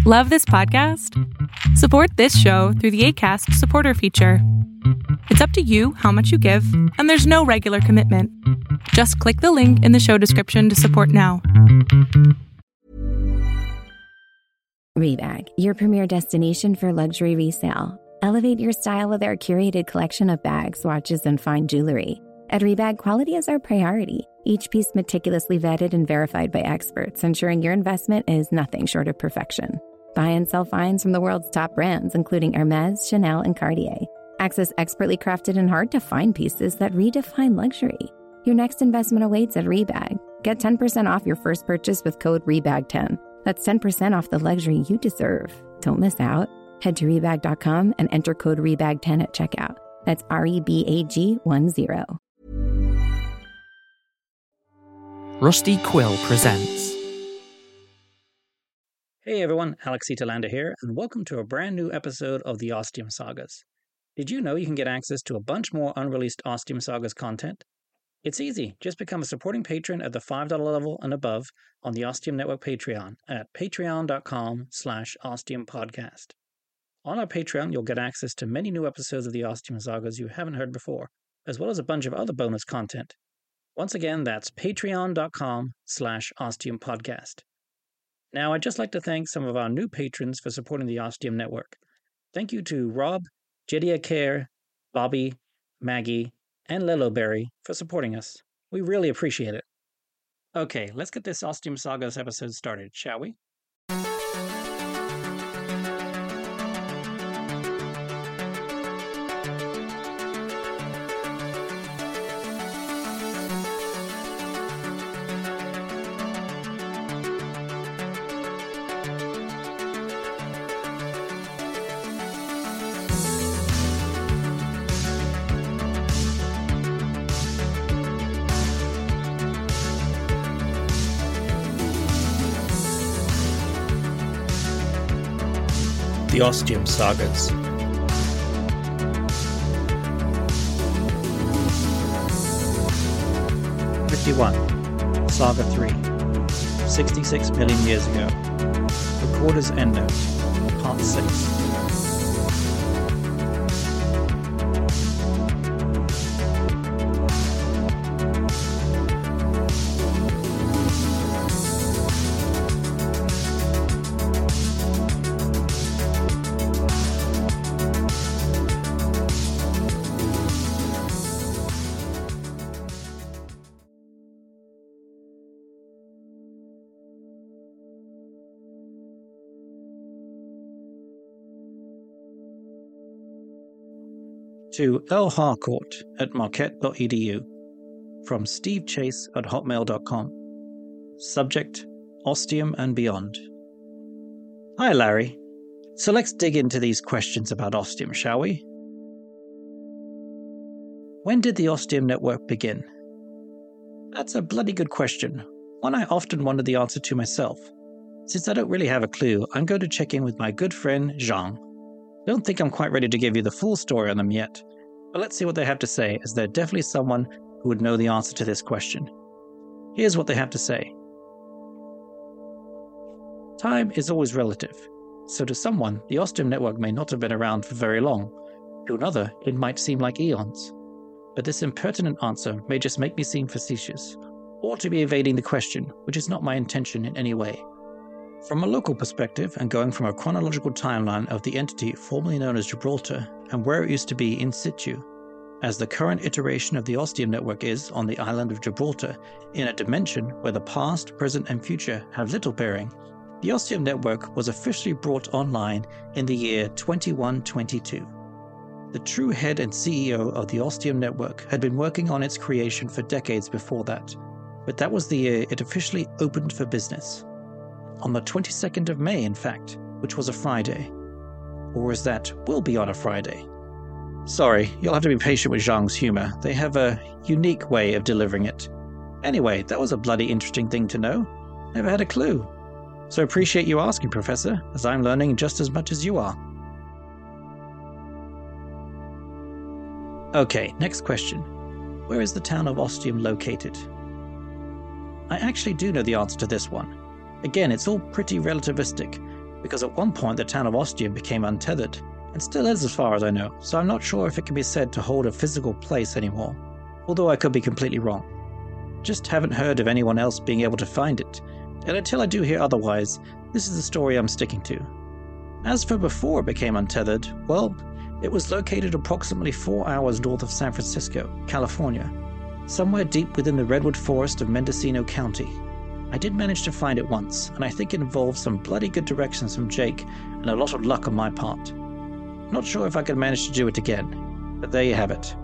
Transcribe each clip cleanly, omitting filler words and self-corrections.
Love this podcast? Support this show through the Acast supporter feature. It's up to you how much you give, and there's no regular commitment. Just click the link in the show description to support now. Rebag, your premier destination for luxury resale. Elevate your style with our curated collection of bags, watches, and fine jewelry. At Rebag, quality is our priority. Each piece meticulously vetted and verified by experts, ensuring your investment is nothing short of perfection. Buy and sell finds from the world's top brands, including Hermès, Chanel, and Cartier. Access expertly crafted and hard-to-find pieces that redefine luxury. Your next investment awaits at Rebag. Get 10% off your first purchase with code REBAG10. That's 10% off the luxury you deserve. Don't miss out. Head to Rebag.com and enter code REBAG10 at checkout. That's REBAG10. Rusty Quill presents. Hey everyone, Alex Italander here, and welcome to a brand new episode of the Ostium Sagas. Did you know you can get access to a bunch more unreleased Ostium Sagas content? It's easy. Just become a supporting patron at the $5 level and above on the Ostium Network Patreon at patreon.com/ostiumpodcast. On our Patreon, you'll get access to many new episodes of the Ostium Sagas you haven't heard before, as well as a bunch of other bonus content. Once again, that's patreon.com/ostiumpodcast. Now, I'd just like to thank some of our new patrons for supporting the Ostium Network. Thank you to Rob, Jedia Care, Bobby, Maggie, and Lillowberry for supporting us. We really appreciate it. Okay, let's get this Ostium Sagas episode started, shall we? The Ostium Sagas. Saga 3, 66 million years ago. Recorder's Endnote, Part 6. To L. Harcourt at marquette.edu from Steve Chase at hotmail.com. Subject, Ostium and Beyond. Hi Larry. So let's dig into these questions about Ostium, shall we? When did the Ostium Network begin? That's a bloody good question, one I often wondered the answer to myself. Since I don't really have a clue, I'm going to check in with my good friend Zhang. Don't think I'm quite ready to give you the full story on them yet, but let's see what they have to say, as they're definitely someone who would know the answer to this question. Here's what they have to say. Time is always relative, so to someone, the Ostium Network may not have been around for very long. To another, it might seem like eons. But this impertinent answer may just make me seem facetious, or to be evading the question, which is not my intention in any way. From a local perspective, and going from a chronological timeline of the entity formerly known as Gibraltar, and where it used to be in situ, as the current iteration of the Ostium Network is on the island of Gibraltar, in a dimension where the past, present, and future have little bearing, the Ostium Network was officially brought online in the year 2122. The true head and CEO of the Ostium Network had been working on its creation for decades before that, but that was the year it officially opened for business. On the 22nd of May, in fact, which was a Friday. Or as that will be on a Friday. Sorry, you'll have to be patient with Zhang's humor. They have a unique way of delivering it. Anyway, that was a bloody interesting thing to know. Never had a clue. So appreciate you asking, Professor, as I'm learning just as much as you are. Okay, next question. Where is the town of Ostium located? I actually do know the answer to this one. Again, it's all pretty relativistic. because at one point the town of Ostium became untethered, and still is as far as I know, so I'm not sure if it can be said to hold a physical place anymore, although I could be completely wrong. Just haven't heard of anyone else being able to find it, and until I do hear otherwise, this is the story I'm sticking to. As for before it became untethered, well, it was located approximately 4 hours north of San Francisco, California, somewhere deep within the redwood forest of Mendocino County. I did manage to find it once, and I think it involved some bloody good directions from Jake and a lot of luck on my part. Not sure if I could manage to do it again, but there you have it.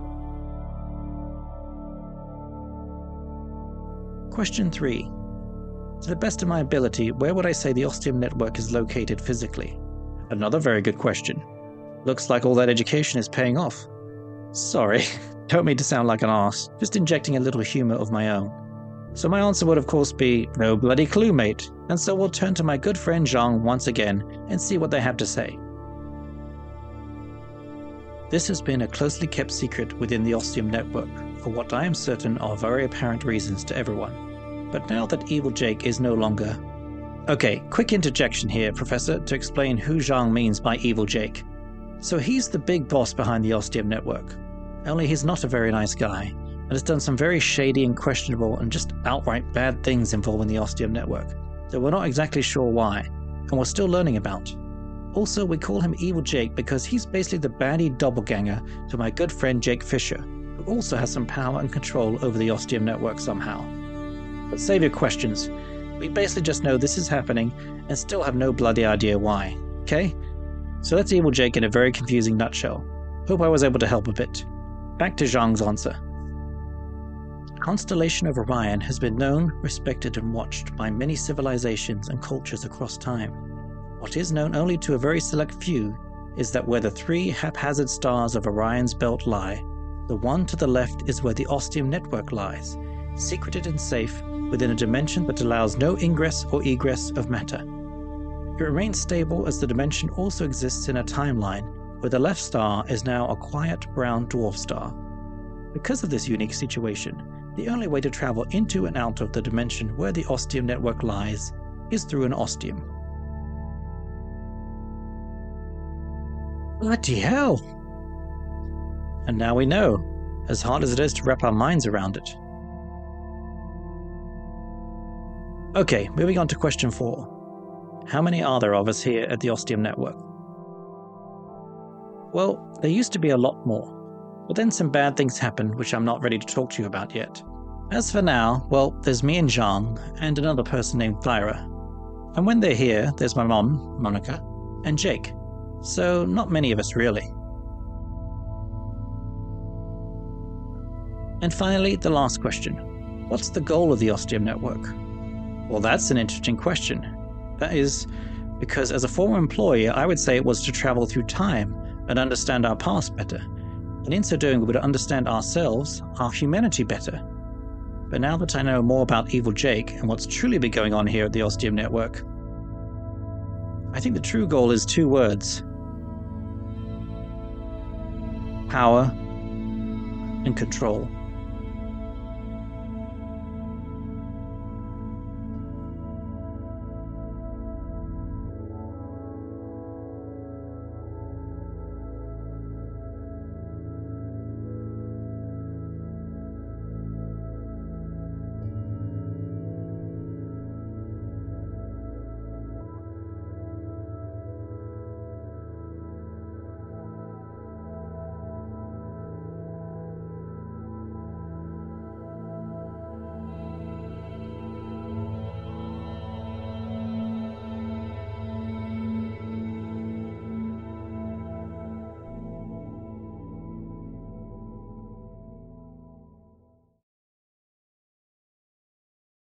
Question 3. To the best of my ability, where would I say the Ostium network is located physically? Another very good question. Looks like all that education is paying off. Sorry, don't mean to sound like an arse, just injecting a little humor of my own. So my answer would of course be, no bloody clue, mate, and so we'll turn to my good friend Zhang once again and see what they have to say. This has been a closely kept secret within the Ostium network, for what I am certain are very apparent reasons to everyone. But now that Evil Jake is no longer... Okay, quick interjection here, Professor, to explain who Zhang means by Evil Jake. So he's the big boss behind the Ostium network. Only he's not a very nice guy, and has done some very shady and questionable and just outright bad things involving the Ostium network, though we're not exactly sure why, and we're still learning about. Also, we call him Evil Jake because he's basically the baddie doppelganger to my good friend Jake Fisher, who also has some power and control over the Ostium network somehow. But save your questions. We basically just know this is happening and still have no bloody idea why, okay? So that's Evil Jake in a very confusing nutshell. Hope I was able to help a bit. Back to Zhang's answer. The constellation of Orion has been known, respected, and watched by many civilizations and cultures across time. What is known only to a very select few is that where the 3 haphazard stars of Orion's belt lie, the one to the left is where the Ostium network lies, secreted and safe within a dimension that allows no ingress or egress of matter. It remains stable as the dimension also exists in a timeline where the left star is now a quiet brown dwarf star. Because of this unique situation, the only way to travel into and out of the dimension where the Ostium network lies is through an Ostium. Bloody hell! And now we know, as hard as it is to wrap our minds around it. Okay, moving on to question 4. How many are there of us here at the Ostium network? Well, there used to be a lot more, but then some bad things happened which I'm not ready to talk to you about yet. As for now, well, there's me and Zhang, and another person named Thyra. And when they're here, there's my mom, Monica, and Jake. So not many of us really. And finally, the last question. What's the goal of the Ostium network? Well, that's an interesting question. That is, because as a former employee, I would say it was to travel through time and understand our past better. And in so doing, we would understand ourselves, our humanity better. But now that I know more about Evil Jake and what's truly been going on here at the Ostium network, I think the true goal is 2 words. Power and control.